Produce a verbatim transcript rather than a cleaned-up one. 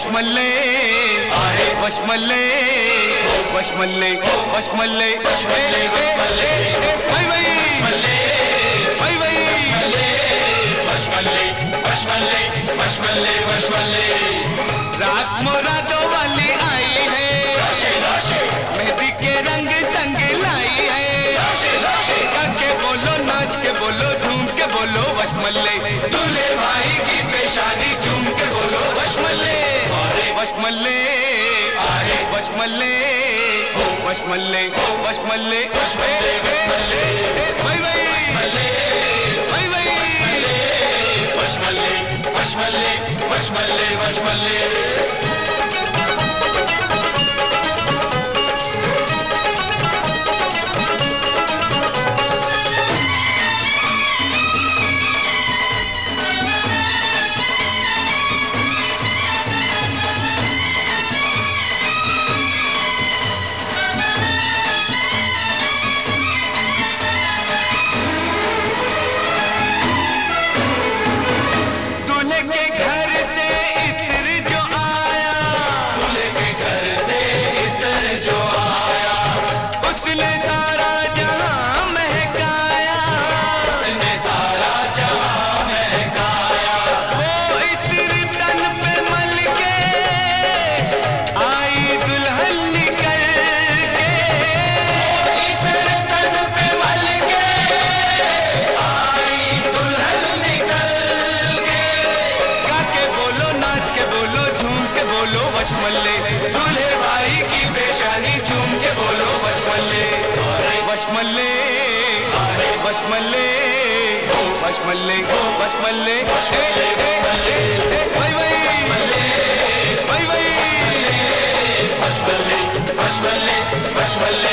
वशमल्ले आए वशमल्ले वशमल्ले वशमल्ले वशमल्ले भाई भाई भाई भाई वशमल्ले वशमल्ले वशमल्ले वशमल्ले रात मुरादो वाली आई है मेहंदी के रंग संग लाई है गा के बोलो नाच के बोलो झूम के बोलो वशमल्ले दूल्हे भाई की पेशानी झूम के बोलो वशमल्ले वशमल्ले आए वशमल्ले वशमल्ले वशमल्ले वशमल्ले भाई भाई भाई भाई वशमल्ले वशमल्ले वशमल्ले वशमल्ले के घर से इत्र जो आया दूल्हे के घर से इत्र जो आया उसने सारा जहां महकाया उसने सारा जहां महकाया वो इत्र तन पे मल के आई दुल्हन निकल के इत्र तन पे मल के आई दुल्हन निकल वशमल्ले दूल्हे भाई की पेशानी झूम के बोलो वशमल्ले वशमल्ले वशमल्ले वशमल्ले वशमल्ले भाई भाई भाई भाई वशमल्ले वशमल्ले वशमल्ले